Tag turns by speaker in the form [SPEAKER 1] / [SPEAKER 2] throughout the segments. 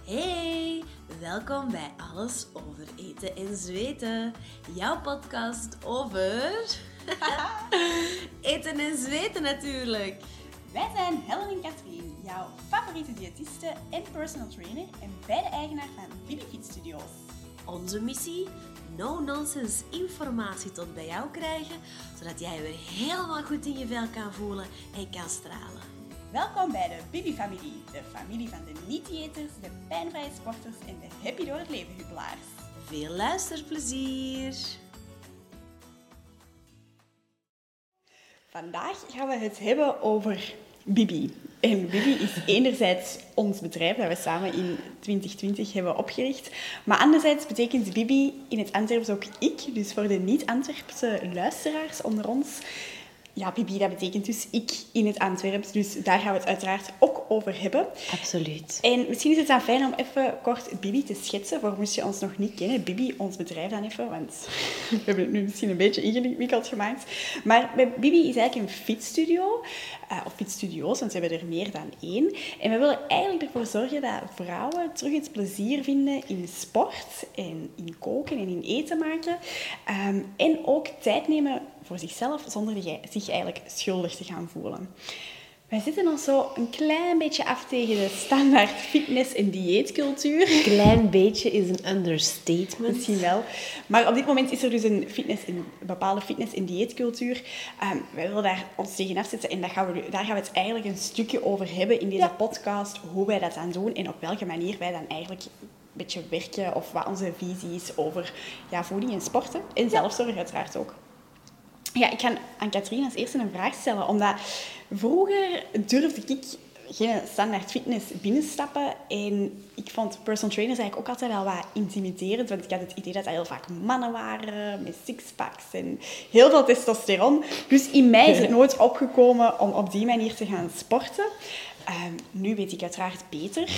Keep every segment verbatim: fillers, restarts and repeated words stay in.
[SPEAKER 1] Hey, welkom bij Alles over eten en zweten. Jouw podcast over eten en zweten natuurlijk.
[SPEAKER 2] Wij zijn Helen en Katrien, jouw favoriete diëtiste en personal trainer en beide eigenaar van Bibi Fit Studios.
[SPEAKER 1] Onze missie? No-nonsense informatie tot bij jou krijgen, zodat jij weer helemaal goed in je vel kan voelen en kan stralen.
[SPEAKER 2] Welkom bij de Bibi-familie, de familie van de niet-diëters, de pijnvrije sporters en de happy door het leven huppelaars.
[SPEAKER 1] Veel luisterplezier!
[SPEAKER 2] Vandaag gaan we het hebben over Bibi. En Bibi is enerzijds ons bedrijf dat we samen in twintig twintig hebben opgericht. Maar anderzijds betekent Bibi in het Antwerps ook ik. Dus voor de niet-Antwerpse luisteraars onder ons... Ja, Bibi, dat betekent dus ik in het Antwerps. Dus daar gaan we het uiteraard ook over hebben.
[SPEAKER 1] Absoluut.
[SPEAKER 2] En misschien is het dan fijn om even kort Bibi te schetsen, voor moest je ons nog niet kennen. Bibi, ons bedrijf dan even, want we hebben het nu misschien een beetje ingewikkeld gemaakt. Maar Bibi is eigenlijk een fitstudio, uh, of fitstudio's, want we hebben er meer dan één. En we willen eigenlijk ervoor zorgen dat vrouwen terug het plezier vinden in sport, en in koken en in eten maken. Um, en ook tijd nemen voor zichzelf, zonder zich eigenlijk schuldig te gaan voelen. Wij zitten ons zo een klein beetje af tegen de standaard fitness- en dieetcultuur.
[SPEAKER 1] Klein beetje is een understatement.
[SPEAKER 2] Misschien wel. Maar op dit moment is er dus een, fitness- een bepaalde fitness- en dieetcultuur. Um, wij willen daar ons tegen afzetten en dat gaan we, daar gaan we het eigenlijk een stukje over hebben in deze ja. podcast. Hoe wij dat dan doen en op welke manier wij dan eigenlijk een beetje werken of wat onze visie is over ja, voeding en sporten. En zelfzorg uiteraard ook. Ja, ik ga aan Katrien als eerste een vraag stellen, omdat vroeger durfde ik geen standaard fitness binnenstappen en ik vond personal trainers eigenlijk ook altijd wel wat intimiderend, want ik had het idee dat dat heel vaak mannen waren met sixpacks en heel veel testosteron. Dus in mij is het nooit opgekomen om op die manier te gaan sporten. Um, nu weet ik uiteraard beter,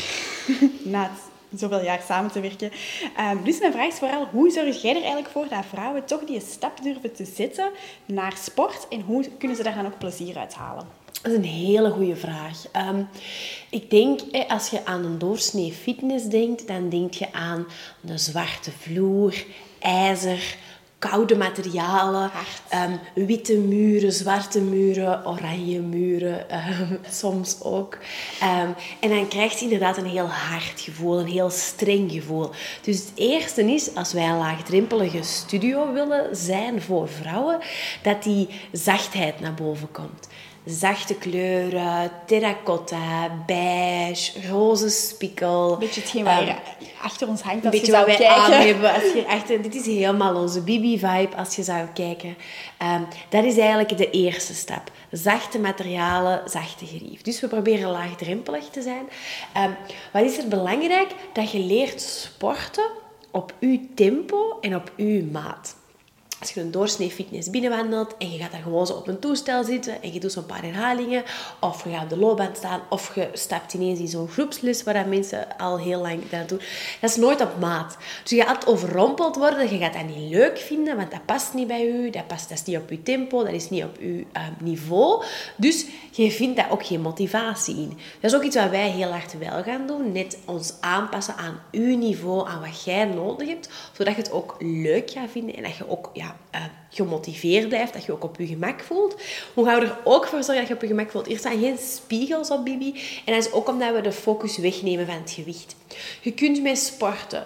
[SPEAKER 2] na het zoveel jaar samen te werken. Um, dus mijn vraag is vooral, hoe zorg jij er eigenlijk voor dat vrouwen toch die stap durven te zetten naar sport en hoe kunnen ze daar dan ook plezier uit halen?
[SPEAKER 3] Dat is een hele goede vraag. Um, ik denk, als je aan een doorsnee fitness denkt, dan denk je aan een zwarte vloer, ijzer, koude materialen, um, witte muren, zwarte muren, oranje muren, um, soms ook. Um, en dan krijg je inderdaad een heel hard gevoel, een heel streng gevoel. Dus het eerste is, als wij een laagdrempelige studio willen zijn voor vrouwen, dat die zachtheid naar boven komt. Zachte kleuren, terracotta, beige, roze spikkel.
[SPEAKER 2] Een beetje hetgeen wat um, achter ons hangt als
[SPEAKER 3] je
[SPEAKER 2] zou
[SPEAKER 3] wat
[SPEAKER 2] kijken.
[SPEAKER 3] Aan hebben als je achter, dit is helemaal onze Bibi-vibe als je zou kijken. Um, dat is eigenlijk de eerste stap. Zachte materialen, zachte gerief. Dus we proberen laagdrempelig te zijn. Um, wat is er belangrijk? Dat je leert sporten op uw tempo en op uw maat. Als je een doorsnee fitness binnenwandelt en je gaat daar gewoon zo op een toestel zitten en je doet zo'n paar herhalingen, of je gaat op de loopband staan, of je stapt ineens in zo'n groepsles waar dat mensen al heel lang dat doen. Dat is nooit op maat. Dus je gaat overrompeld worden, je gaat dat niet leuk vinden, want dat past niet bij u, dat, past, dat is niet op uw tempo, dat is niet op uw uh, niveau. Dus je vindt daar ook geen motivatie in. Dat is ook iets wat wij heel hard wel gaan doen, net ons aanpassen aan uw niveau, aan wat jij nodig hebt, zodat je het ook leuk gaat vinden en dat je ook ja, Uh, gemotiveerd blijft, dat je ook op je gemak voelt. Hoe gaan we er ook voor zorgen dat je op je gemak voelt? Hier staan geen spiegels op Bibi. En dat is ook omdat we de focus wegnemen van het gewicht. Je kunt met sporten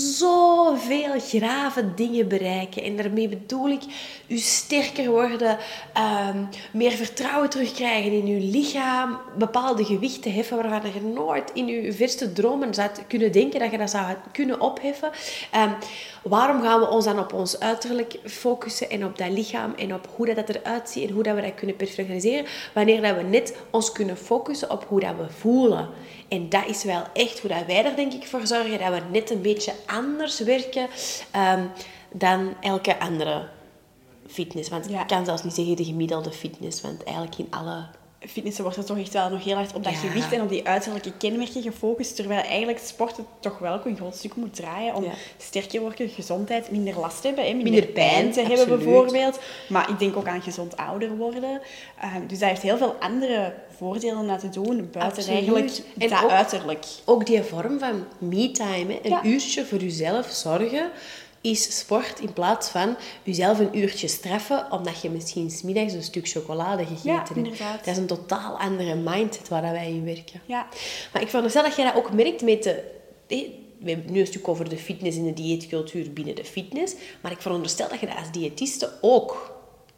[SPEAKER 3] zoveel grave dingen bereiken. En daarmee bedoel ik, je sterker worden, um, meer vertrouwen terugkrijgen in je lichaam, bepaalde gewichten heffen waarvan je nooit in je verste dromen zou kunnen denken dat je dat zou kunnen opheffen. Um, waarom gaan we ons dan op ons uiterlijk focussen en op dat lichaam en op hoe dat, dat eruit ziet en hoe dat we dat kunnen perfectioneren, wanneer dat we net ons kunnen focussen op hoe dat we voelen. En dat is wel echt hoe dat wij er denk ik voor zorgen, dat we net een beetje anders werken um, dan elke andere fitness. Want ja. Ik kan zelfs niet zeggen de gemiddelde fitness, want eigenlijk in alle
[SPEAKER 2] fitnessen wordt er toch echt wel nog heel hard op dat
[SPEAKER 3] Ja.
[SPEAKER 2] gewicht en op die uiterlijke kenmerken gefocust. Terwijl eigenlijk sporten toch wel ook een groot stuk moet draaien om
[SPEAKER 3] Ja.
[SPEAKER 2] sterker worden, gezondheid, minder last te hebben, hè, minder,
[SPEAKER 3] Minder
[SPEAKER 2] pijn,
[SPEAKER 3] pijn,
[SPEAKER 2] te hebben
[SPEAKER 3] absoluut.
[SPEAKER 2] bijvoorbeeld. Maar ik denk ook aan gezond ouder worden. Um, dus dat heeft heel veel andere voordelen na te doen, buiten
[SPEAKER 3] Absoluut.
[SPEAKER 2] eigenlijk
[SPEAKER 3] En
[SPEAKER 2] dat
[SPEAKER 3] ook-
[SPEAKER 2] uiterlijk.
[SPEAKER 3] Ook die vorm van me-time, hè, een
[SPEAKER 2] Ja.
[SPEAKER 3] uurtje voor jezelf zorgen, is sport in plaats van jezelf een uurtje straffen omdat je misschien 's middags een stuk chocolade gegeten
[SPEAKER 2] Ja,
[SPEAKER 3] hebt.
[SPEAKER 2] inderdaad.
[SPEAKER 3] Dat is een totaal andere mindset waar wij in werken.
[SPEAKER 2] Ja.
[SPEAKER 3] Maar ik veronderstel dat jij dat ook merkt met de... hé, we hebben het nu een stuk over de fitness en de dieetcultuur binnen de fitness. Maar ik veronderstel dat je dat als diëtiste ook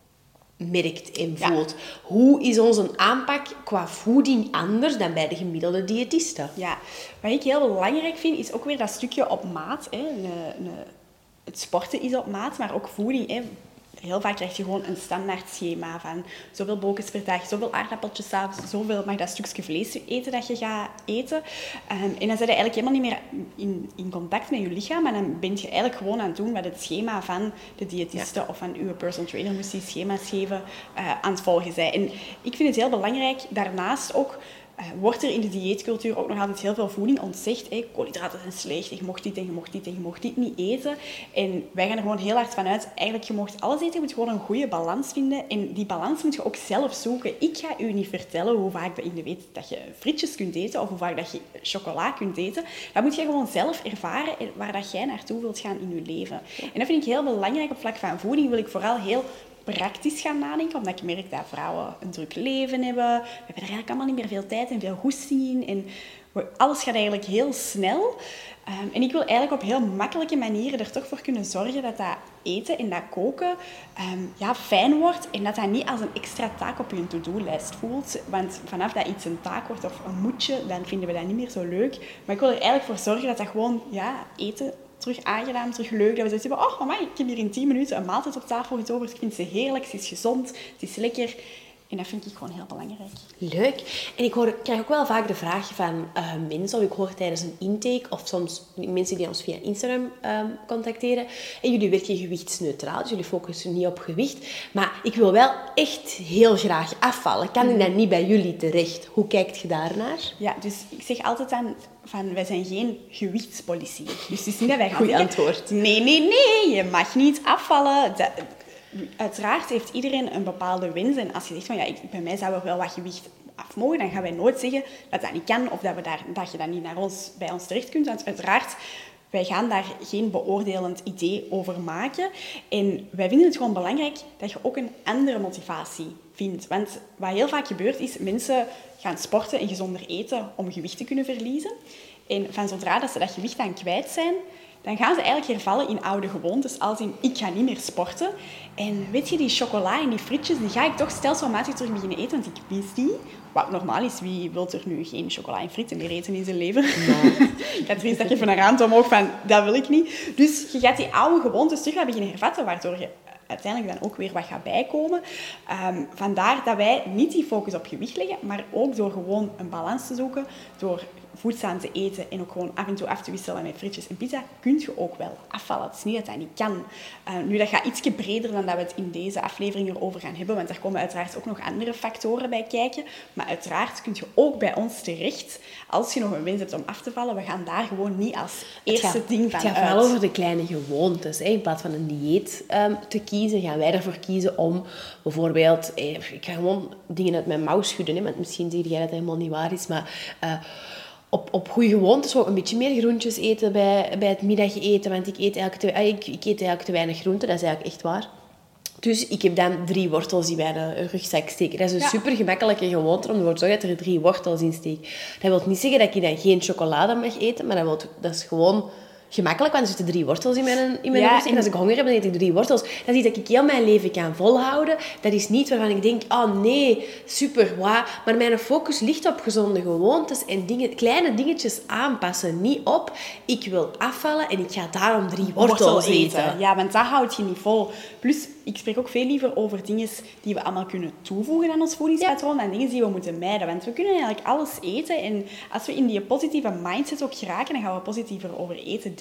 [SPEAKER 3] merkt en
[SPEAKER 2] Ja.
[SPEAKER 3] voelt. Hoe is onze aanpak qua voeding anders dan bij de gemiddelde diëtiste?
[SPEAKER 2] Ja, wat ik heel belangrijk vind, is ook weer dat stukje op maat. Hè. Een, een, het sporten is op maat, maar ook voeding. Hè. Heel vaak krijg je gewoon een standaard schema van zoveel bolletjes per dag, zoveel aardappeltjes 's avonds, zoveel mag dat stukje vlees eten dat je gaat eten. Um, en dan zit je eigenlijk helemaal niet meer in, in contact met je lichaam, maar dan ben je eigenlijk gewoon aan het doen wat het schema van de diëtiste of van uw personal trainer, moest die schema's geven, uh, aan het volgen zijn. En ik vind het heel belangrijk, daarnaast ook, Uh, wordt er in de dieetcultuur ook nog altijd heel veel voeding ontzegd. Hey, koolhydraten zijn slecht, je mocht dit en je mocht dit en je mocht dit niet eten. En wij gaan er gewoon heel hard van uit, eigenlijk je mocht alles eten, je moet gewoon een goede balans vinden. En die balans moet je ook zelf zoeken. Ik ga u niet vertellen hoe vaak in de weet dat je frietjes kunt eten of hoe vaak dat je chocola kunt eten. Dat moet je gewoon zelf ervaren en waar dat jij naartoe wilt gaan in je leven. En dat vind ik heel belangrijk op vlak van voeding. Wil ik vooral heel praktisch gaan nadenken, omdat ik merk dat vrouwen een druk leven hebben. We hebben er eigenlijk allemaal niet meer veel tijd en veel goesting in. En alles gaat eigenlijk heel snel. Um, en ik wil eigenlijk op heel makkelijke manieren er toch voor kunnen zorgen dat dat eten en dat koken um, ja, fijn wordt en dat dat niet als een extra taak op je to-do-lijst voelt. Want vanaf dat iets een taak wordt of een moetje, dan vinden we dat niet meer zo leuk. Maar ik wil er eigenlijk voor zorgen dat dat gewoon ja, eten terug aangenaam, terug leuk. Dat we zoiets hebben, oh mama, ik heb hier in tien minuten een maaltijd op tafel getoverd. Ik vind ze heerlijk, ze is gezond, het is lekker. En dat vind ik gewoon heel belangrijk.
[SPEAKER 3] Leuk. En ik, hoor, ik krijg ook wel vaak de vraag van uh, mensen, of ik hoor tijdens een intake, of soms mensen die ons via Instagram um, contacteren. En jullie werken gewichtsneutraal, dus jullie focussen niet op gewicht. Maar ik wil wel echt heel graag afvallen. Kan ik dan niet bij jullie terecht? Hoe kijkt je daarnaar?
[SPEAKER 2] Ja, dus ik zeg altijd aan, van, wij zijn geen gewichtspolitie. Dus het is niet dat wij gaan
[SPEAKER 3] Goeie
[SPEAKER 2] zeggen,
[SPEAKER 3] antwoord.
[SPEAKER 2] Nee, nee, nee, je mag niet afvallen. Dat, uiteraard heeft iedereen een bepaalde wens. En als je zegt van ja, ik, bij mij zou er wel wat gewicht af mogen, dan gaan wij nooit zeggen dat dat niet kan of dat, we daar, dat je dat niet naar ons, bij ons terecht kunt. Want uiteraard, wij gaan daar geen beoordelend idee over maken. En wij vinden het gewoon belangrijk dat je ook een andere motivatie vindt. Want wat heel vaak gebeurt is, mensen gaan sporten en gezonder eten om gewicht te kunnen verliezen. En van zodra dat ze dat gewicht dan kwijt zijn, dan gaan ze eigenlijk hervallen in oude gewoontes, als in, ik ga niet meer sporten. En weet je, die chocola en die frietjes, die ga ik toch stelselmatig terug beginnen eten, want ik mis die. Wat normaal is, wie wil er nu geen chocola en frieten meer eten in zijn leven? Nee. Ik had vrees dat je van een raam omhoog van, dat wil ik niet. Dus je gaat die oude gewoontes terug gaan beginnen hervatten, waardoor je uiteindelijk dan ook weer wat gaat bijkomen. Um, vandaar dat wij niet die focus op gewicht leggen, maar ook door gewoon een balans te zoeken, door voedzaam te eten en ook gewoon af en toe af te wisselen met frietjes en pizza, kun je ook wel afvallen. Het is niet dat dat niet kan. Uh, nu, dat gaat ietsje breder dan dat we het in deze aflevering erover gaan hebben, want daar komen uiteraard ook nog andere factoren bij kijken. Maar uiteraard kun je ook bij ons terecht, als je nog een wens hebt om af te vallen, we gaan daar gewoon niet als eerste
[SPEAKER 3] het gaat,
[SPEAKER 2] ding van
[SPEAKER 3] Het gaat
[SPEAKER 2] uit.
[SPEAKER 3] vooral over de kleine gewoontes. Hè. In plaats van een dieet um, te kiezen, gaan wij ervoor kiezen om bijvoorbeeld... Eh, ik ga gewoon dingen uit mijn mouw schudden, hè, want misschien zeg jij dat het helemaal niet waar is, maar... Uh, Op, op goede gewoontes ook een beetje meer groentjes eten bij, bij het middageten. Want ik eet, eigenlijk te, ik, ik eet eigenlijk te weinig groenten, dat is eigenlijk echt waar. Dus ik heb dan drie wortels in mijn rugzak steken. Dat is een
[SPEAKER 2] Ja.
[SPEAKER 3] super gemakkelijke gewoonte om ervoor te zorgen dat er drie wortels in steken. Dat wil niet zeggen dat ik dan geen chocolade mag eten, maar dat, wil, dat is gewoon gemakkelijk, want er zitten drie wortels in mijn, in mijn
[SPEAKER 2] Ja,
[SPEAKER 3] rugzak. En als ik honger heb, dan eet ik drie wortels. Dat is iets dat ik heel mijn leven kan volhouden. Dat is niet waarvan ik denk, oh nee, super, wauw. Maar mijn focus ligt op gezonde gewoontes en dingen, kleine dingetjes aanpassen. Niet op, ik wil afvallen en ik ga daarom drie wortels eten.
[SPEAKER 2] Ja, want dat houd je niet vol. Plus, ik spreek ook veel liever over dingen die we allemaal kunnen toevoegen aan ons voedingspatroon dan dingen die we moeten mijden. Want we kunnen eigenlijk alles eten. En als we in die positieve mindset ook geraken, dan gaan we positiever over eten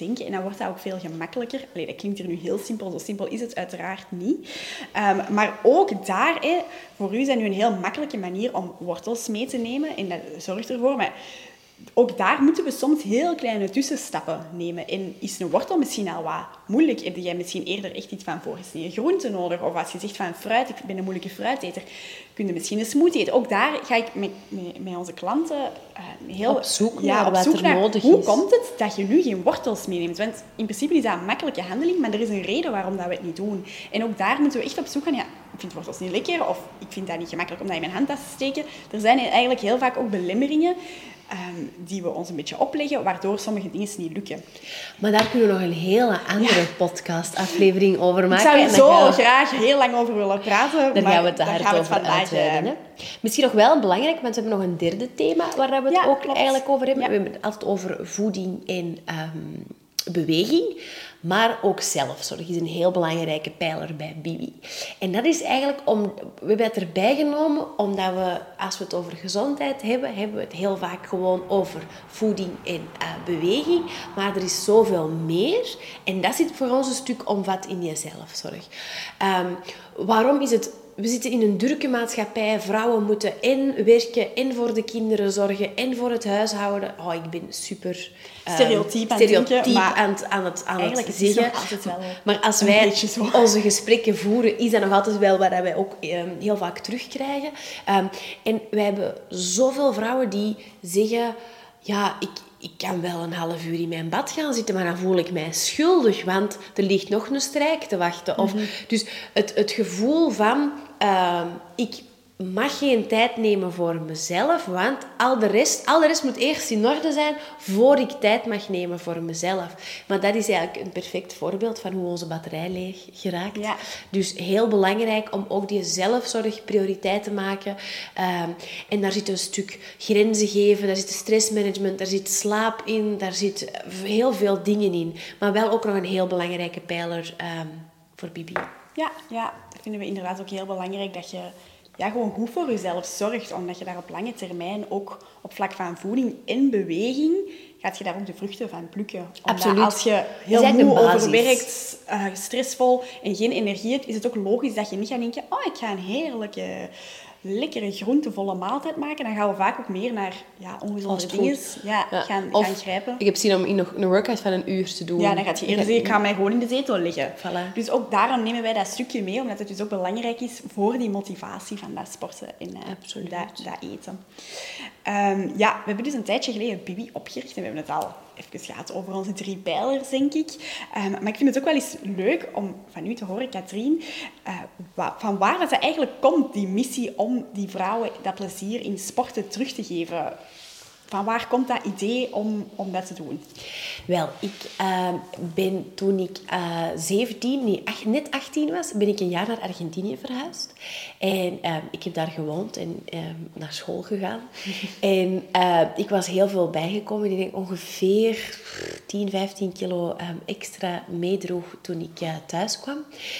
[SPEAKER 2] denken. En dan wordt dat ook veel gemakkelijker. Allee, dat klinkt hier nu heel simpel. Zo simpel is het uiteraard niet. Um, maar ook daar, hè, voor u is dat nu een heel makkelijke manier om wortels mee te nemen. En dat zorgt ervoor... Maar ook daar moeten we soms heel kleine tussenstappen nemen. En is een wortel misschien al wat moeilijk? Heb jij misschien eerder echt iets van voorgesneden groente nodig? Of als je zegt van fruit, ik ben een moeilijke fruiteter, kun je misschien een smoothie eten. Ook daar ga ik met, met, met onze klanten uh, heel
[SPEAKER 3] op zoek
[SPEAKER 2] ja,
[SPEAKER 3] naar
[SPEAKER 2] op
[SPEAKER 3] wat
[SPEAKER 2] zoek
[SPEAKER 3] er
[SPEAKER 2] naar
[SPEAKER 3] nodig
[SPEAKER 2] hoe
[SPEAKER 3] is.
[SPEAKER 2] komt het dat je nu geen wortels meeneemt? Want in principe is dat een makkelijke handeling, maar er is een reden waarom dat we het niet doen. En ook daar moeten we echt op zoek gaan. Ja, ik vind wortels niet lekker of ik vind dat niet gemakkelijk om dat in mijn handtas te steken. Er zijn eigenlijk heel vaak ook belemmeringen Um, die we ons een beetje opleggen, waardoor sommige dingen niet lukken.
[SPEAKER 3] Maar daar kunnen we nog een hele andere ja. podcast-aflevering over maken.
[SPEAKER 2] Ik zou
[SPEAKER 3] er
[SPEAKER 2] zo
[SPEAKER 3] we...
[SPEAKER 2] graag heel lang over willen praten,
[SPEAKER 3] daar
[SPEAKER 2] maar
[SPEAKER 3] gaan we het
[SPEAKER 2] daar
[SPEAKER 3] hard
[SPEAKER 2] gaan we het
[SPEAKER 3] over
[SPEAKER 2] vandaag
[SPEAKER 3] uitweiden. Hè? Misschien nog wel belangrijk, want we hebben nog een derde thema waar we het
[SPEAKER 2] ja,
[SPEAKER 3] ook
[SPEAKER 2] klopt.
[SPEAKER 3] eigenlijk over hebben.
[SPEAKER 2] Ja.
[SPEAKER 3] We hebben het altijd over voeding en um, beweging. Maar ook zelfzorg is een heel belangrijke pijler bij Bibi. En dat is eigenlijk om... We hebben het erbij genomen omdat we, als we het over gezondheid hebben, hebben we het heel vaak gewoon over voeding en uh, beweging. Maar er is zoveel meer. En dat zit voor ons een stuk omvat in je zelfzorg. Um, waarom is het... We zitten in een drukke maatschappij. Vrouwen moeten en werken, en voor de kinderen zorgen, en voor het huishouden. Oh, ik ben super... Um,
[SPEAKER 2] stereotyp aan
[SPEAKER 3] stereotyp
[SPEAKER 2] denken, maar
[SPEAKER 3] aan, aan het, aan
[SPEAKER 2] eigenlijk
[SPEAKER 3] het
[SPEAKER 2] is het
[SPEAKER 3] zeggen.
[SPEAKER 2] nog altijd wel
[SPEAKER 3] Maar als
[SPEAKER 2] een
[SPEAKER 3] wij
[SPEAKER 2] beetje zo.
[SPEAKER 3] onze gesprekken voeren, is dat nog altijd wel wat wij ook um, heel vaak terugkrijgen. Um, en wij hebben zoveel vrouwen die zeggen... Ja, ik, ik kan wel een half uur in mijn bad gaan zitten, maar dan voel ik mij schuldig, want er ligt nog een strijk te wachten. Of,
[SPEAKER 2] Mm-hmm.
[SPEAKER 3] Dus het, het gevoel van... Uh, ik mag geen tijd nemen voor mezelf, want al de, rest, al de rest moet eerst in orde zijn voor ik tijd mag nemen voor mezelf. Maar dat is eigenlijk een perfect voorbeeld van hoe onze batterij leeg geraakt.
[SPEAKER 2] Ja.
[SPEAKER 3] Dus heel belangrijk om ook die zelfzorg prioriteit te maken. Um, en daar zit een stuk grenzen geven, daar zit stressmanagement, daar zit slaap in, daar zit heel veel dingen in. Maar wel ook nog een heel belangrijke pijler um, voor Bibi.
[SPEAKER 2] Ja, ja, dat vinden we inderdaad ook heel belangrijk, dat je ja, gewoon goed voor jezelf zorgt, omdat je daar op lange termijn ook op vlak van voeding en beweging gaat je daar ook de vruchten van plukken. Omdat
[SPEAKER 3] Absoluut.
[SPEAKER 2] Als je heel
[SPEAKER 3] Dat is
[SPEAKER 2] moe,
[SPEAKER 3] de basis.
[SPEAKER 2] overwerkt, uh, stressvol en geen energie hebt, is het ook logisch dat je niet gaat denken, oh, ik ga een heerlijke, lekkere, groentevolle maaltijd maken. Dan gaan we vaak ook meer naar ja, ongezonde dingen ja,
[SPEAKER 3] ja.
[SPEAKER 2] gaan,
[SPEAKER 3] Of,
[SPEAKER 2] gaan grijpen.
[SPEAKER 3] Ik heb zin om nog een workout van een uur te doen.
[SPEAKER 2] Ja, dan gaat je eerder zeggen, ik ga mij gewoon in de zetel liggen.
[SPEAKER 3] Voilà.
[SPEAKER 2] Dus ook daarom nemen wij dat stukje mee, omdat het dus ook belangrijk is voor die motivatie van dat sporten en uh,
[SPEAKER 3] Absoluut.
[SPEAKER 2] dat, dat eten. Um, ja, we hebben dus een tijdje geleden Bibi opgericht en we hebben het al even gehad over onze drie pijlers, denk ik. Um, maar ik vind het ook wel eens leuk om van u te horen, Katrien, uh, wa- van waar dat eigenlijk komt, die missie om die vrouwen dat plezier in sporten terug te geven. Van waar komt dat idee om, om dat te doen?
[SPEAKER 3] Wel, ik uh, ben toen ik uh, zeventien, nee, ach, net achttien was, ben ik een jaar naar Argentinië verhuisd. En uh, ik heb daar gewoond en uh, naar school gegaan. en uh, ik was heel veel bijgekomen. Ik denk ongeveer tien, vijftien kilo um, extra meedroeg toen ik uh, thuis kwam.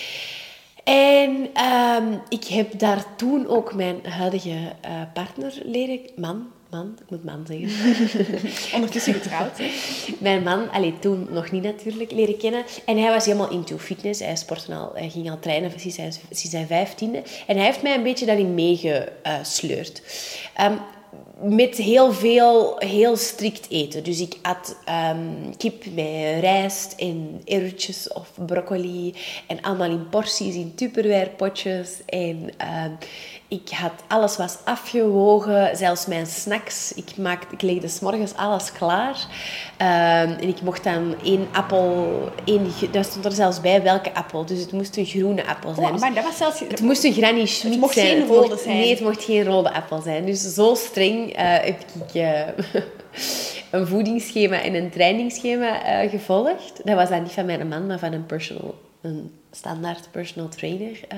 [SPEAKER 3] En um, ik heb daar toen ook mijn huidige uh, partner leren... Man, man, ik moet man zeggen.
[SPEAKER 2] Ondertussen getrouwd.
[SPEAKER 3] Mijn man, allee, toen nog niet natuurlijk, leren kennen. En hij was helemaal into fitness. Hij sportte al, hij ging al trainen sinds zijn, sinds zijn vijftiende. En hij heeft mij een beetje daarin meegesleurd. Um, met heel veel, heel strikt eten. Dus ik at um, kip met rijst en erwtjes of broccoli. En allemaal in porties, in Tupperware potjes. En um, ik had, alles was afgewogen, zelfs mijn snacks. Ik, maakte, ik legde 's morgens alles klaar. Um, en ik mocht dan één appel... Één, daar stond er zelfs bij welke appel. Dus het moest een groene appel zijn.
[SPEAKER 2] Oh, maar dat was zelfs...
[SPEAKER 3] Het moest een Granny Schmidt
[SPEAKER 2] het mocht
[SPEAKER 3] zijn.
[SPEAKER 2] geen
[SPEAKER 3] Het
[SPEAKER 2] rode
[SPEAKER 3] mocht,
[SPEAKER 2] zijn.
[SPEAKER 3] Nee, het mocht geen rode appel zijn. Dus zo streng uh, heb ik uh, een voedingsschema en een trainingsschema uh, gevolgd. Dat was dan niet van mijn man, maar van een, personal, een standaard personal trainer. Uh.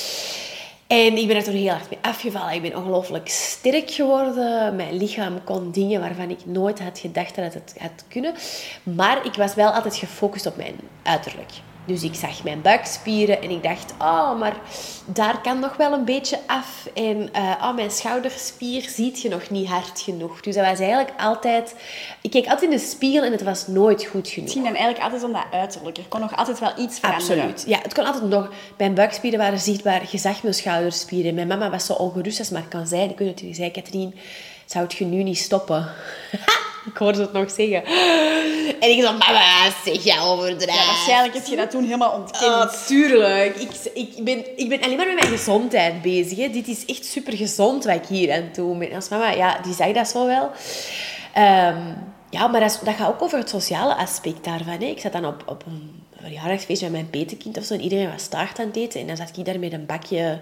[SPEAKER 3] En ik ben er toen heel hard mee afgevallen. Ik ben ongelooflijk sterk geworden. Mijn lichaam kon dingen waarvan ik nooit had gedacht dat het had kunnen. Maar ik was wel altijd gefocust op mijn uiterlijk. Dus ik zag mijn buikspieren en ik dacht, oh, maar daar kan nog wel een beetje af. En uh, oh, mijn schouderspier ziet je nog niet hard genoeg. Dus dat was eigenlijk altijd... Ik keek altijd in de spiegel en het was nooit goed genoeg.
[SPEAKER 2] Het ging dan eigenlijk altijd om dat uiterlijk. Er kon nog altijd wel iets veranderen.
[SPEAKER 3] Absoluut. Ja, het kon altijd nog... Mijn buikspieren waren zichtbaar. Je zag mijn schouderspieren. Mijn mama was zo ongerust als maar kan zijn. Ik weet het, die zei, Katrien, zou je nu niet stoppen? Ik hoorde het nog zeggen. En ik zei, mama, zeg jij overdrijft.
[SPEAKER 2] Ja, waarschijnlijk heb je dat toen helemaal ontkend.
[SPEAKER 3] Oh, tuurlijk. Ik, ik, ben, ik ben alleen maar met mijn gezondheid bezig. Hè. Dit is echt super gezond wat ik hier aan het doen ben. Als mama, ja, die zag dat zo wel. Um, ja, maar dat, dat gaat ook over het sociale aspect daarvan. Hè. Ik zat dan op, op een verjaardagsfeest met mijn petekind of zo. En iedereen was taart aan het eten. En dan zat ik daar met een bakje...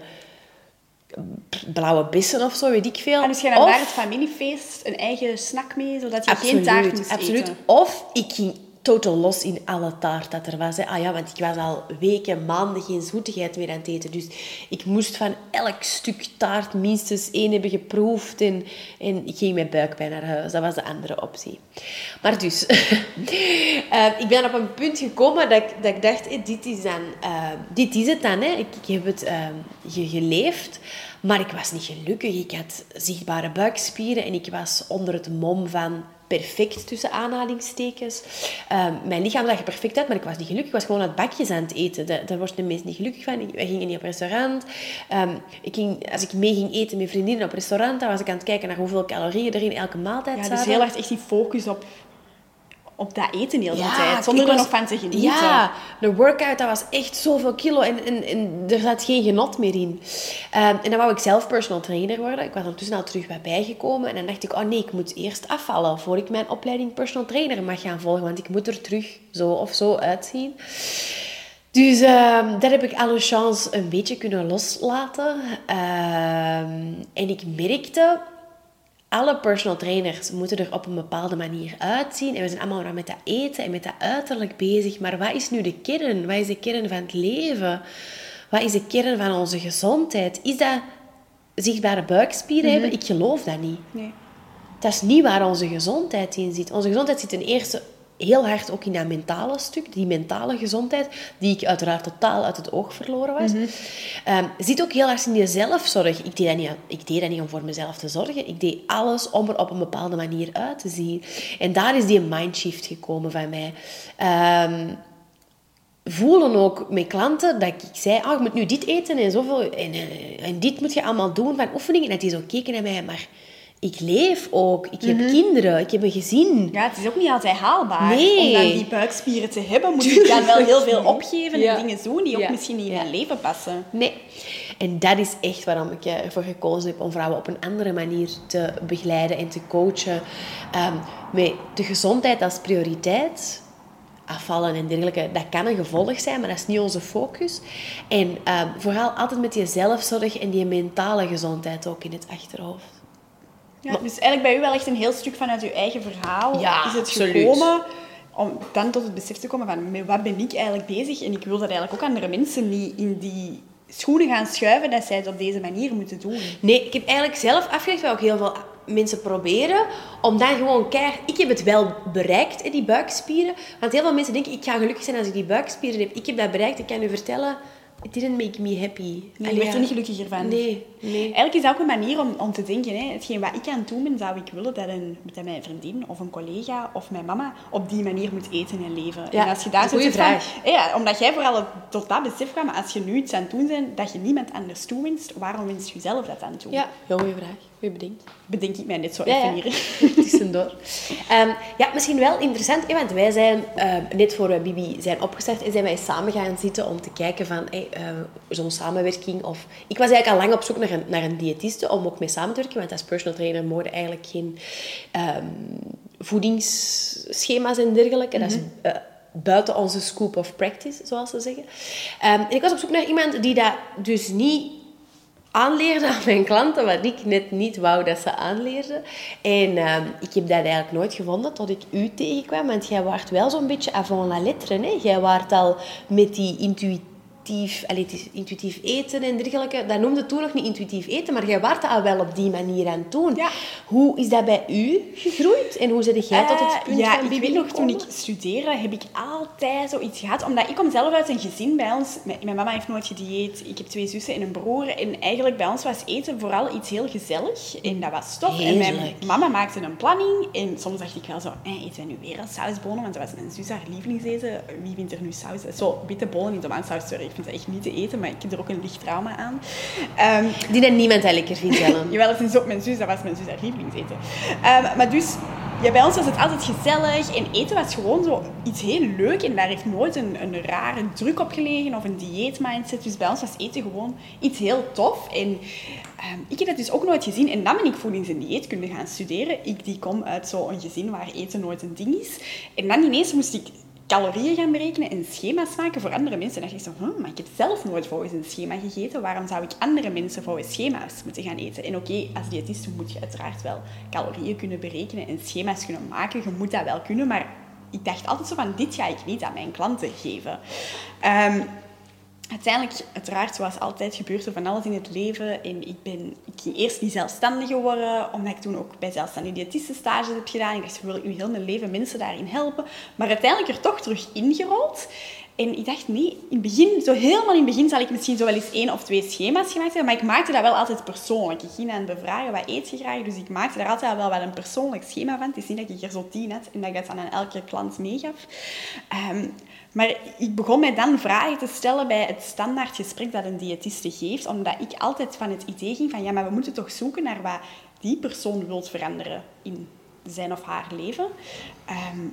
[SPEAKER 3] blauwe bessen of zo, weet ik veel.
[SPEAKER 2] En dus je dan
[SPEAKER 3] of,
[SPEAKER 2] naar het familiefeest een eigen snack mee, zodat je
[SPEAKER 3] absoluut,
[SPEAKER 2] geen taart moest
[SPEAKER 3] absoluut.
[SPEAKER 2] eten?
[SPEAKER 3] Of ik ging totaal los in alle taart dat er was. Hè. Ah ja, want ik was al weken, maanden geen zoetigheid meer aan het eten. Dus ik moest van elk stuk taart minstens één hebben geproefd. En, en ik ging met buikpijn naar huis. Dat was de andere optie. Maar dus, uh, ik ben op een punt gekomen dat ik, dat ik dacht, hey, dit, is dan, uh, dit is het dan. Hè. Ik, ik heb het uh, ge- geleefd. Maar ik was niet gelukkig. Ik had zichtbare buikspieren en ik was onder het mom van perfect, tussen aanhalingstekens. Um, mijn lichaam zag er perfect uit, maar ik was niet gelukkig. Ik was gewoon uit bakjes aan het eten. Daar, daar word je meest niet gelukkig van. Wij gingen niet op restaurant. Um, ik ging, als ik mee ging eten met vriendinnen op restaurant, dan was ik aan het kijken naar hoeveel calorieën er in elke maaltijd
[SPEAKER 2] ja,
[SPEAKER 3] zaten.
[SPEAKER 2] dus heel erg echt die focus op, op dat eten heel de
[SPEAKER 3] Ja,
[SPEAKER 2] tijd. Zonder
[SPEAKER 3] ik
[SPEAKER 2] er
[SPEAKER 3] was-
[SPEAKER 2] nog van te genieten.
[SPEAKER 3] Ja, de workout, dat was echt zoveel kilo en, en, en er zat geen genot meer in. Um, en dan wou ik zelf personal trainer worden. Ik was ondertussen al terug bij bijgekomen. En dan dacht ik, oh nee, ik moet eerst afvallen voor ik mijn opleiding personal trainer mag gaan volgen. Want ik moet er terug zo of zo uitzien. Dus um, daar heb ik alle chance een beetje kunnen loslaten. Um, en ik merkte... Alle personal trainers moeten er op een bepaalde manier uitzien. En we zijn allemaal met dat eten en met dat uiterlijk bezig. Maar wat is nu de kern? Wat is de kern van het leven? Wat is de kern van onze gezondheid? Is dat zichtbare buikspieren
[SPEAKER 2] Mm-hmm.
[SPEAKER 3] hebben? Ik geloof dat niet.
[SPEAKER 2] Nee.
[SPEAKER 3] Dat is niet waar onze gezondheid in zit. Onze gezondheid zit ten eerste heel hard ook in dat mentale stuk. Die mentale gezondheid, die ik uiteraard totaal uit het oog verloren was.
[SPEAKER 2] Mm-hmm.
[SPEAKER 3] Um, zit ook heel hard in de zelfzorg. Ik deed, dat niet, ik deed dat niet om voor mezelf te zorgen. Ik deed alles om er op een bepaalde manier uit te zien. En daar is die mindshift gekomen van mij. Um, voelen ook met klanten dat ik zei, ah, je moet nu dit eten en zoveel en, en, en dit moet je allemaal doen van oefeningen. En dat die zo keken naar mij, maar ik leef ook, ik heb kinderen, ik heb een gezin.
[SPEAKER 2] Ja, het is ook niet altijd haalbaar.
[SPEAKER 3] Nee.
[SPEAKER 2] Om dan die buikspieren te hebben, moet je dan wel heel veel opgeven
[SPEAKER 3] Ja.
[SPEAKER 2] en dingen doen die ook
[SPEAKER 3] Ja.
[SPEAKER 2] misschien niet in
[SPEAKER 3] Ja.
[SPEAKER 2] je leven passen.
[SPEAKER 3] Nee. En dat is echt waarom ik ervoor gekozen heb om vrouwen op een andere manier te begeleiden en te coachen. Um, met de gezondheid als prioriteit. Afvallen en dergelijke, dat kan een gevolg zijn, maar dat is niet onze focus. En um, vooral altijd met die zelfzorg en die mentale gezondheid ook in het achterhoofd.
[SPEAKER 2] Ja, dus eigenlijk bij u wel echt een heel stuk vanuit uw eigen verhaal
[SPEAKER 3] Ja,
[SPEAKER 2] is het
[SPEAKER 3] absoluut.
[SPEAKER 2] gekomen om dan tot het besef te komen van met wat ben ik eigenlijk bezig en ik wil dat eigenlijk ook andere mensen niet in die schoenen gaan schuiven dat zij het op deze manier moeten doen.
[SPEAKER 3] Nee, ik heb eigenlijk zelf afgelegd wat ook heel veel mensen proberen, om dan gewoon keihard... Ik heb het wel bereikt, hè, die buikspieren. Want heel veel mensen denken, ik ga gelukkig zijn als ik die buikspieren heb. Ik heb dat bereikt, ik kan u vertellen, it didn't make me happy.
[SPEAKER 2] Nee, je
[SPEAKER 3] Allee,
[SPEAKER 2] werd er
[SPEAKER 3] ja.
[SPEAKER 2] niet gelukkiger van.
[SPEAKER 3] Nee, nee.
[SPEAKER 2] Eigenlijk is dat ook een manier om, om te denken, hè, hetgeen wat ik aan het doen ben, zou ik willen dat, een, dat mijn vriendin of een collega of mijn mama op die manier moet eten en leven.
[SPEAKER 3] Ja,
[SPEAKER 2] en als je daar
[SPEAKER 3] een
[SPEAKER 2] zo
[SPEAKER 3] goeie
[SPEAKER 2] zit van,
[SPEAKER 3] vraag.
[SPEAKER 2] hè, ja, omdat jij vooral het- tot dat besef kwam, als je nu iets aan het doen bent dat je niemand anders toewenst, waarom wenst je zelf dat aan toe?
[SPEAKER 3] Ja, heel goede vraag. Goed bedenkt.
[SPEAKER 2] Bedenk ik mij net zo
[SPEAKER 3] Ja,
[SPEAKER 2] even
[SPEAKER 3] ja.
[SPEAKER 2] hier.
[SPEAKER 3] Tussendoor. Um, ja, misschien wel interessant, hè, want wij zijn uh, net voor we Bibi zijn opgestart en zijn wij samen gaan zitten om te kijken van hey, uh, zo'n samenwerking. Of... Ik was eigenlijk al lang op zoek naar een, naar een diëtiste om ook mee samen te werken, want als personal trainer mogen eigenlijk geen um, voedingsschema's en dergelijke. Mm-hmm. Dat is uh, buiten onze scope of practice, zoals ze zeggen. Um, en ik was op zoek naar iemand die dat dus niet aanleerde aan mijn klanten, wat ik net niet wou dat ze aanleerden. En uh, ik heb dat eigenlijk nooit gevonden tot ik u tegenkwam, want jij waart wel zo'n beetje avant la lettre. Hè? Jij waart al met die intuïtie intuïtief, allee, het is intuïtief eten en dergelijke. Dat noemde toen nog niet intuïtief eten, maar jij waart dat al wel op die manier aan het doen.
[SPEAKER 2] Ja.
[SPEAKER 3] Hoe is dat bij u gegroeid en hoe zit jij tot het punt
[SPEAKER 2] uh, ja,
[SPEAKER 3] van Bibi
[SPEAKER 2] ik weet nog, toen
[SPEAKER 3] gekomen?
[SPEAKER 2] ik studeerde, heb ik altijd zoiets gehad. Omdat ik kom zelf uit een gezin bij ons. Mijn, mijn mama heeft nooit gedieet. Ik heb twee zussen en een broer. En eigenlijk bij ons was eten vooral iets heel gezellig. En dat was tof. En mijn
[SPEAKER 3] Heerlijk.
[SPEAKER 2] mama maakte een planning. En soms dacht ik wel zo, eh, eten we nu weer een sausbonen? Want dat was mijn zus haar lievelingseten. Wie vindt er nu saus? Zo, witte bonen in tomaatsaus. Sorry, ik vind dat echt niet te eten. Maar ik heb er ook een licht trauma aan. Um,
[SPEAKER 3] Die dat niemand dat lekker vindt, Ellen.
[SPEAKER 2] Jawel, dat is ook mijn zus. Dat was mijn zus haar lievelingseten. Um, maar dus... Ja, bij ons was het altijd gezellig en eten was gewoon zo iets heel leuk en daar heeft nooit een, een rare druk op gelegen of een dieetmindset. Dus bij ons was eten gewoon iets heel tof. En um, ik heb dat dus ook nooit gezien. En dan ben ik voedings- en dieetkunde gaan studeren. Ik die kom uit zo'n gezin waar eten nooit een ding is. En dan ineens moest ik calorieën gaan berekenen en schema's maken voor andere mensen. En dan dacht ik zo, hm, maar ik heb zelf nooit volgens een schema gegeten. Waarom zou ik andere mensen volgens schema's moeten gaan eten? En oké, okay, als diëtist moet je uiteraard wel calorieën kunnen berekenen en schema's kunnen maken. Je moet dat wel kunnen, maar ik dacht altijd zo van, dit ga ik niet aan mijn klanten geven. Um, Uiteindelijk, uiteraard, zoals altijd, gebeurt er van alles in het leven. En ik, ben, ik ging eerst niet zelfstandig worden, omdat ik toen ook bij zelfstandige diëtistenstages heb gedaan. Ik dacht, wil ik nu heel mijn leven mensen daarin helpen? Maar uiteindelijk er toch terug ingerold. En ik dacht, nee, in het begin, zo helemaal in het begin zal ik misschien zo wel eens één of twee schema's gemaakt hebben. Maar ik maakte dat wel altijd persoonlijk. Ik ging aan het bevragen, wat eet je graag? Dus ik maakte daar altijd wel wel een persoonlijk schema van. Het is niet dat ik er zo tien had en dat ik dat aan elke klant meegaf. Um, Maar ik begon mij dan vragen te stellen bij het standaardgesprek dat een diëtiste geeft, omdat ik altijd van het idee ging van, ja, maar we moeten toch zoeken naar wat die persoon wil veranderen in zijn of haar leven. Um,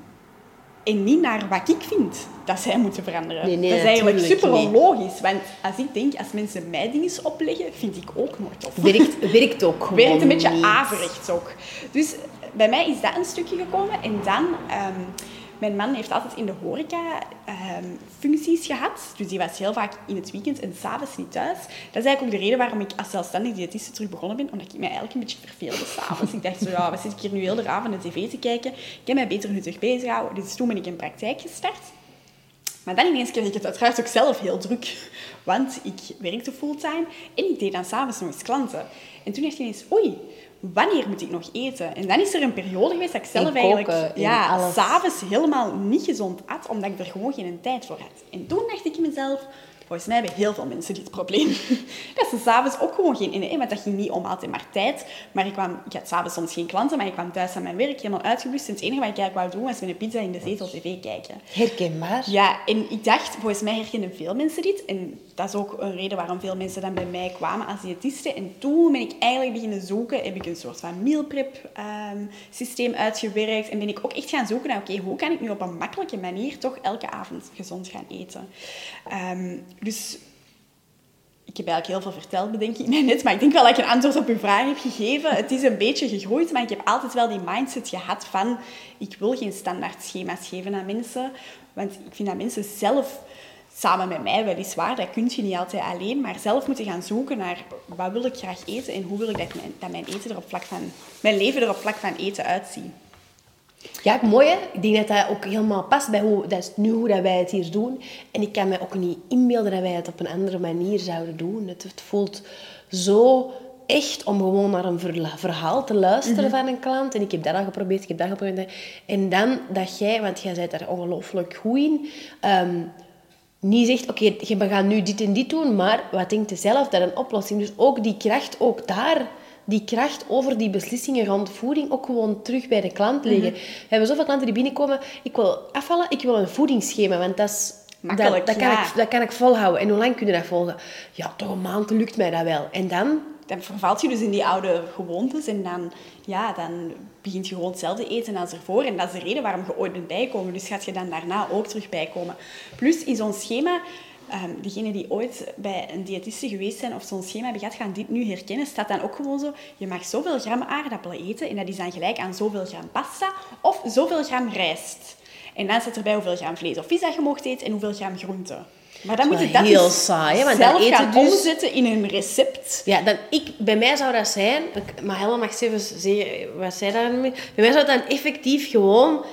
[SPEAKER 2] en niet naar wat ik vind dat zij moeten veranderen.
[SPEAKER 3] Nee, nee,
[SPEAKER 2] dat is eigenlijk super
[SPEAKER 3] niet.
[SPEAKER 2] onlogisch. Want als ik denk, als mensen mij dingen opleggen, vind ik ook nooit tof.
[SPEAKER 3] Werkt, werkt ook gewoon
[SPEAKER 2] Werkt een beetje
[SPEAKER 3] niet.
[SPEAKER 2] averechts ook. Dus bij mij is dat een stukje gekomen. En dan... Um, Mijn man heeft altijd in de horeca um, functies gehad. Dus die was heel vaak in het weekend en 's avonds niet thuis. Dat is eigenlijk ook de reden waarom ik als zelfstandig diëtiste terug begonnen ben. Omdat ik mij eigenlijk een beetje verveelde 's avonds. Ik dacht zo, ja, wat zit ik hier nu heel de avond de tv te kijken? Ik heb mij beter nuttig bezig gehouden. Dus toen ben ik een praktijk gestart. Maar dan ineens kreeg ik het uiteraard ook zelf heel druk. Want ik werkte fulltime en ik deed dan 's avonds nog eens klanten. En toen dacht ik ineens, oei, wanneer moet ik nog eten? En dan is er een periode geweest dat ik zelf
[SPEAKER 3] en
[SPEAKER 2] eigenlijk
[SPEAKER 3] koken,
[SPEAKER 2] ja, 's avonds helemaal niet gezond at, omdat ik er gewoon geen tijd voor had. En toen dacht ik in mezelf, volgens mij hebben heel veel mensen dit probleem. Dat ze 's avonds ook gewoon geen energie, want dat ging niet om altijd maar tijd. Maar ik, kwam, ik had 's avonds soms geen klanten, maar ik kwam thuis aan mijn werk helemaal uitgeblust. En het enige wat ik eigenlijk wou doen, was met een pizza in de zetel tv kijken.
[SPEAKER 3] Herkenbaar.
[SPEAKER 2] Ja, en ik dacht, volgens mij herkennen veel mensen dit. En dat is ook een reden waarom veel mensen dan bij mij kwamen als diëtiste. En toen ben ik eigenlijk beginnen zoeken, heb ik een soort van meal prep um, systeem uitgewerkt. En ben ik ook echt gaan zoeken naar, oké, okay, hoe kan ik nu op een makkelijke manier toch elke avond gezond gaan eten? Um, dus ik heb eigenlijk heel veel verteld, bedenk ik mij net. Maar ik denk wel dat ik een antwoord op uw vraag heb gegeven. Het is een beetje gegroeid, maar ik heb altijd wel die mindset gehad van, ik wil geen standaard schema's geven aan mensen. Want ik vind dat mensen zelf, samen met mij weliswaar, dat kun je niet altijd alleen, maar zelf moeten gaan zoeken naar wat wil ik graag eten en hoe wil ik dat mijn, dat mijn, eten er op vlak van, mijn leven er op vlak van eten uitziet.
[SPEAKER 3] Ja, mooi hè. Ik denk dat dat ook helemaal past bij hoe, dat is nu hoe dat wij het hier doen. En ik kan me ook niet inbeelden dat wij het op een andere manier zouden doen. Het, het voelt zo echt om gewoon naar een verhaal te luisteren mm-hmm. van een klant. En ik heb dat al geprobeerd, ik heb dat geprobeerd. En dan dat jij, want jij bent daar ongelooflijk goed in, um, niet zegt, oké, okay, we gaan nu dit en dit doen, maar wat denkt je zelf dat een oplossing? Dus ook die kracht, ook daar... die kracht over die beslissingen rond voeding ook gewoon terug bij de klant leggen. Mm-hmm. We hebben zoveel klanten die binnenkomen. Ik wil afvallen, ik wil een voedingsschema, want dat is...
[SPEAKER 2] Makkelijk,
[SPEAKER 3] dat, dat, kan
[SPEAKER 2] ja.
[SPEAKER 3] ik, dat kan ik volhouden. En hoe lang kun je dat volgen? Ja, toch een maand lukt mij dat wel. En dan?
[SPEAKER 2] Dan vervalt je dus in die oude gewoontes en dan, ja, dan begint je gewoon hetzelfde eten als ervoor. En dat is de reden waarom je ooit bent bijkomen. Dus gaat je dan daarna ook terug bijkomen. Plus, in zo'n schema... Um, degenen die ooit bij een diëtiste geweest zijn of zo'n schema hebben gehad, gaan dit nu herkennen. Staat dan ook gewoon zo, je mag zoveel gram aardappelen eten en dat is dan gelijk aan zoveel gram pasta of zoveel gram rijst. En dan staat erbij hoeveel gram vlees of vis dat je mocht eten en hoeveel gram groente. Maar dan moet je dat
[SPEAKER 3] heel
[SPEAKER 2] dus
[SPEAKER 3] saai, hè? Want
[SPEAKER 2] zelf
[SPEAKER 3] dan eten
[SPEAKER 2] gaan
[SPEAKER 3] dus...
[SPEAKER 2] omzetten in een recept.
[SPEAKER 3] Ja, dan ik, bij mij zou dat zijn... Maar Helen mag even zeggen wat zij daar... Bij mij zou dat dan effectief gewoon...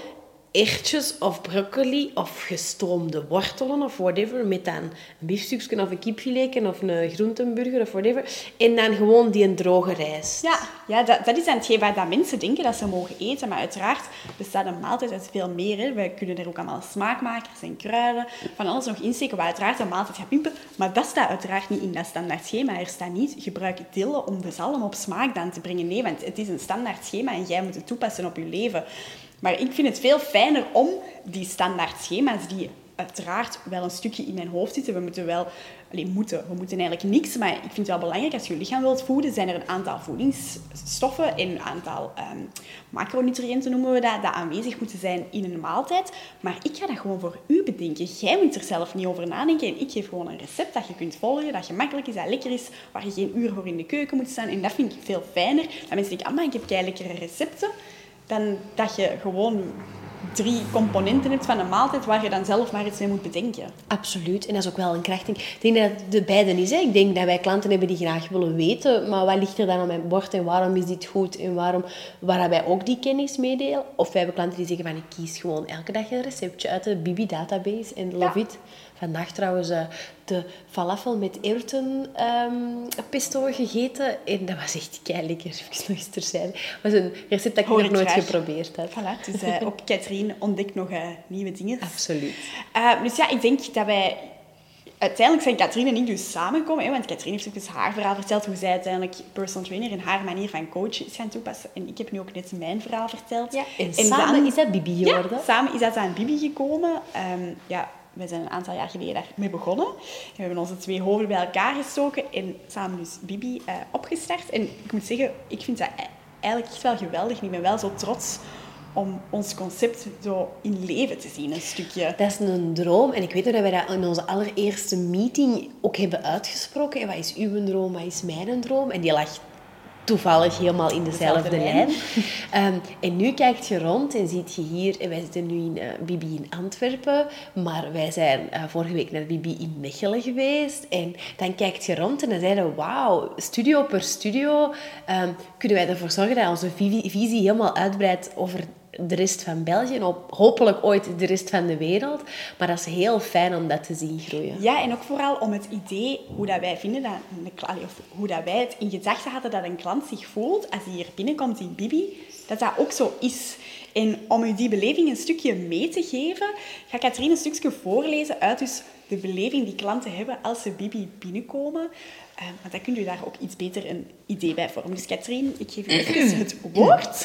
[SPEAKER 3] erwtjes of broccoli of gestroomde wortelen of whatever. Met dan een biefstukje of een kipfiletje of een groentenburger of whatever. En dan gewoon die een droge rijst.
[SPEAKER 2] Ja, ja dat, dat is dan hetgeen waar dat mensen denken dat ze mogen eten. Maar uiteraard bestaat een maaltijd uit veel meer. Hè. Wij kunnen er ook allemaal smaakmakers en kruiden, van alles nog insteken, waar uiteraard een maaltijd gaat pimpen. Maar dat staat uiteraard niet in dat standaard schema. Er staat niet, gebruik dille om de zalm op smaak dan te brengen. Nee, want het is een standaard schema en jij moet het toepassen op je leven. Maar ik vind het veel fijner om die standaard schema's, die uiteraard wel een stukje in mijn hoofd zitten. We moeten wel... Alleen moeten. We moeten eigenlijk niks. Maar ik vind het wel belangrijk, als je je lichaam wilt voeden, zijn er een aantal voedingsstoffen en een aantal um, macronutriënten, noemen we dat, dat aanwezig moeten zijn in een maaltijd. Maar ik ga dat gewoon voor u bedenken. Jij moet er zelf niet over nadenken. En ik geef gewoon een recept dat je kunt volgen, dat gemakkelijk is, dat lekker is, waar je geen uur voor in de keuken moet staan. En dat vind ik veel fijner. Dat mensen denken, ah, maar ik heb kei lekkere recepten. Dan dat je gewoon drie componenten hebt van een maaltijd waar je dan zelf maar iets mee moet bedenken.
[SPEAKER 3] Absoluut. En dat is ook wel een krachting. Ik denk dat het de beide is. Hè. Ik denk dat wij klanten hebben die graag willen weten, maar wat ligt er dan op mijn bord en waarom is dit goed en waarom, waar wij ook die kennis meedelen. Of wij hebben klanten die zeggen van ik kies gewoon elke dag een receptje uit de Bibi database en love
[SPEAKER 2] Ja.
[SPEAKER 3] it. Vandaag trouwens uh, de falafel met erwten um, pesto gegeten. En dat was echt kei lekker. Even nog eens terzijde. Dat was een recept dat ik
[SPEAKER 2] Hoor
[SPEAKER 3] nog
[SPEAKER 2] ik
[SPEAKER 3] nooit
[SPEAKER 2] graag.
[SPEAKER 3] geprobeerd had.
[SPEAKER 2] Voilà, dus uh, ook Katrien ontdekt nog uh, nieuwe dingen.
[SPEAKER 3] Absoluut.
[SPEAKER 2] Uh, dus ja, ik denk dat wij... Uiteindelijk zijn Katrien en ik dus samengekomen. Hè, want Katrien heeft ook dus haar verhaal verteld hoe zij uiteindelijk personal trainer en haar manier van coachen is gaan toepassen. En ik heb nu ook net mijn verhaal verteld.
[SPEAKER 3] Ja, en,
[SPEAKER 2] En
[SPEAKER 3] samen
[SPEAKER 2] dan-
[SPEAKER 3] is dat Bibi geworden.
[SPEAKER 2] Ja, samen is dat aan Bibi gekomen. Um, ja, we zijn een aantal jaar geleden daarmee begonnen. En we hebben onze twee hoofden bij elkaar gestoken en samen dus Bibi uh, opgestart. En ik moet zeggen, ik vind dat eigenlijk echt wel geweldig. En ik ben wel zo trots om ons concept zo in leven te zien, een stukje.
[SPEAKER 3] Dat is een droom. En ik weet nog dat wij dat in onze allereerste meeting ook hebben uitgesproken. En wat is uw droom, wat is mijn droom? En die lag toevallig helemaal in dezelfde,
[SPEAKER 2] Dezelfde
[SPEAKER 3] lijn.
[SPEAKER 2] lijn.
[SPEAKER 3] Um, en nu kijkt je rond en ziet je hier... En wij zitten nu in uh, Bibi in Antwerpen. Maar wij zijn uh, vorige week naar Bibi in Mechelen geweest. En dan kijkt je rond en dan zei je... Wauw, studio per studio um, kunnen wij ervoor zorgen dat onze visie, visie helemaal uitbreidt over de rest van België en op, hopelijk ooit de rest van de wereld. Maar dat is heel fijn om dat te zien groeien.
[SPEAKER 2] Ja, en ook vooral om het idee, hoe dat wij vinden dat een klant, of hoe dat wij het in gedachten hadden dat een klant zich voelt als hij hier binnenkomt in Bibi, dat dat ook zo is. En om u die beleving een stukje mee te geven, ga Katrien een stukje voorlezen uit dus de beleving die klanten hebben als ze Bibi binnenkomen. Uh, want dan kunt u daar ook iets beter een idee bij vormen. Dus Katrien, ik geef u even het woord.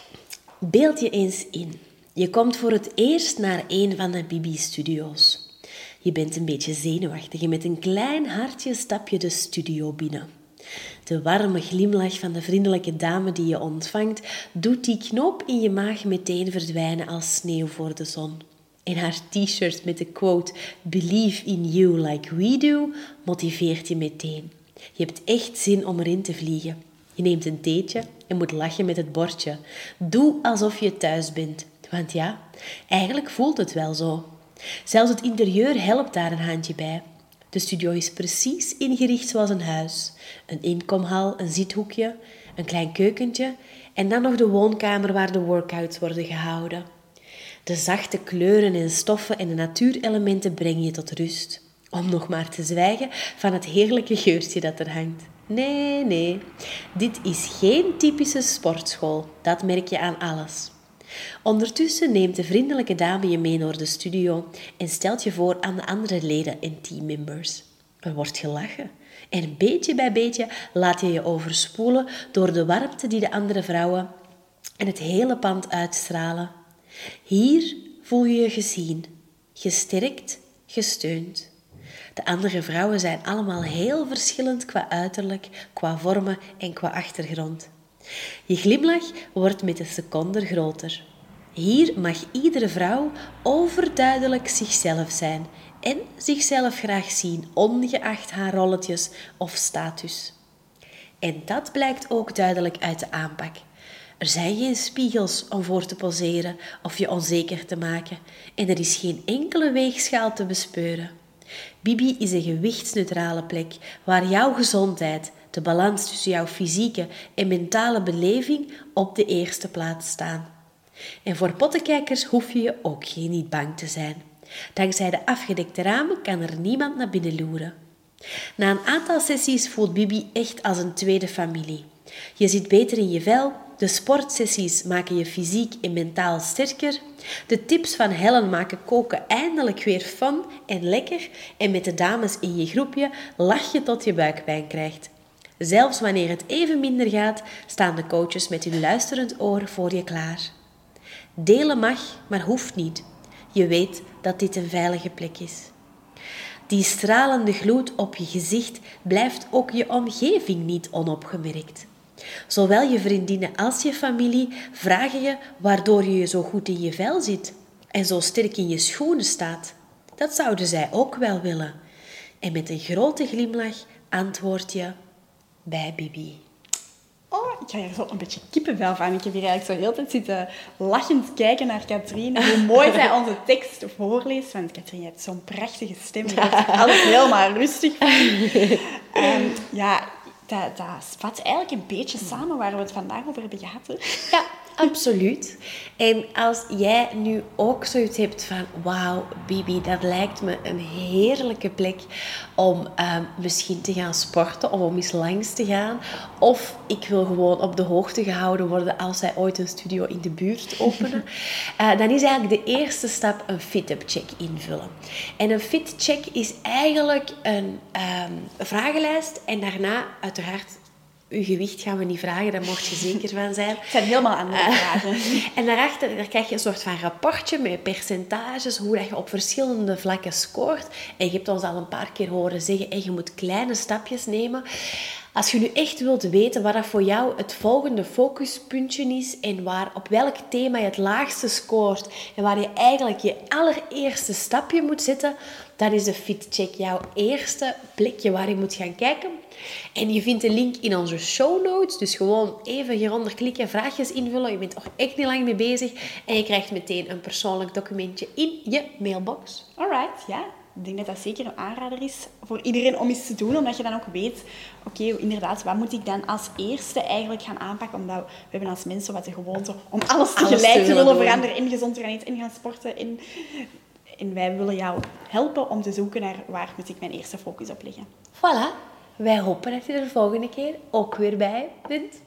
[SPEAKER 3] Beeld je eens in. Je komt voor het eerst naar een van de Bibi-studio's. Je bent een beetje zenuwachtig en met een klein hartje stap je de studio binnen. De warme glimlach van de vriendelijke dame die je ontvangt, doet die knoop in je maag meteen verdwijnen als sneeuw voor de zon. En haar t-shirt met de quote "Believe in you like we do" motiveert je meteen. Je hebt echt zin om erin te vliegen. Je neemt een theetje en moet lachen met het bordje. Doe alsof je thuis bent. Want ja, eigenlijk voelt het wel zo. Zelfs het interieur helpt daar een handje bij. De studio is precies ingericht zoals een huis. Een inkomhal, een zithoekje, een klein keukentje en dan nog de woonkamer waar de workouts worden gehouden. De zachte kleuren en stoffen en de natuurelementen brengen je tot rust. Om nog maar te zwijgen van het heerlijke geurtje dat er hangt. Nee, nee, dit is geen typische sportschool. Dat merk je aan alles. Ondertussen neemt de vriendelijke dame je mee naar de studio en stelt je voor aan de andere leden en teammembers. Er wordt gelachen en beetje bij beetje laat je je overspoelen door de warmte die de andere vrouwen en het hele pand uitstralen. Hier voel je je gezien, gesterkt, gesteund. De andere vrouwen zijn allemaal heel verschillend qua uiterlijk, qua vormen en qua achtergrond. Je glimlach wordt met de seconde groter. Hier mag iedere vrouw overduidelijk zichzelf zijn en zichzelf graag zien, ongeacht haar rolletjes of status. En dat blijkt ook duidelijk uit de aanpak. Er zijn geen spiegels om voor te poseren of je onzeker te maken en er is geen enkele weegschaal te bespeuren. Bibi is een gewichtsneutrale plek waar jouw gezondheid, de balans tussen jouw fysieke en mentale beleving op de eerste plaats staan. En voor pottenkijkers hoef je ook geen niet bang te zijn. Dankzij de afgedekte ramen kan er niemand naar binnen loeren. Na een aantal sessies voelt Bibi echt als een tweede familie. Je zit beter in je vel, de sportsessies maken je fysiek en mentaal sterker, de tips van Helen maken koken eindelijk weer fun en lekker en met de dames in je groepje lach je tot je buikpijn krijgt. Zelfs wanneer het even minder gaat, staan de coaches met hun luisterend oor voor je klaar. Delen mag, maar hoeft niet. Je weet dat dit een veilige plek is. Die stralende gloed op je gezicht blijft ook je omgeving niet onopgemerkt. Zowel je vriendinnen als je familie vragen je waardoor je zo goed in je vel zit en zo sterk in je schoenen staat. Dat zouden zij ook wel willen. En met een grote glimlach antwoord je bij Bibi.
[SPEAKER 2] Oh, ik ga hier zo een beetje kippenvel van. Ik heb hier eigenlijk zo de hele tijd zitten lachend kijken naar Katrien. Hoe mooi zij onze tekst voorleest. Want Katrien heeft zo'n prachtige stem. Je wordt altijd helemaal rustig van. um, ja, dat, dat vat eigenlijk een beetje samen waar we het vandaag over hebben gehad. Hè?
[SPEAKER 3] Ja, absoluut. En als jij nu ook zoiets hebt van... Wauw, Bibi, dat lijkt me een heerlijke plek om um, misschien te gaan sporten of om eens langs te gaan. Of ik wil gewoon op de hoogte gehouden worden als zij ooit een studio in de buurt openen. Uh, dan is eigenlijk de eerste stap een fit-up-check invullen. En een fit-check is eigenlijk een um, vragenlijst en daarna uiteraard... Uw gewicht gaan we niet vragen, daar mocht je zeker van zijn.
[SPEAKER 2] Het zijn helemaal andere vragen. Uh,
[SPEAKER 3] en daarachter daar krijg je een soort van rapportje met percentages, hoe dat je op verschillende vlakken scoort. En je hebt ons al een paar keer horen zeggen, en je moet kleine stapjes nemen. Als je nu echt wilt weten wat dat voor jou het volgende focuspuntje is en waar, op welk thema je het laagste scoort en waar je eigenlijk je allereerste stapje moet zetten, dat is de FitCheck, jouw eerste plekje waar je moet gaan kijken. En je vindt de link in onze show notes, dus gewoon even hieronder klikken, vraagjes invullen. Je bent er echt niet lang mee bezig en je krijgt meteen een persoonlijk documentje in je mailbox.
[SPEAKER 2] Alright, ja. Ik denk dat dat zeker een aanrader is voor iedereen om eens te doen, omdat je dan ook weet, oké, okay, inderdaad, wat moet ik dan als eerste eigenlijk gaan aanpakken? Omdat we hebben als mensen wat de gewoonte om alles tegelijk alles te, te willen veranderen en gezond te gaan eten en gaan sporten. En, en wij willen jou helpen om te zoeken naar waar moet ik mijn eerste focus op leggen.
[SPEAKER 3] Voilà. Wij hopen dat je er de volgende keer ook weer bij bent.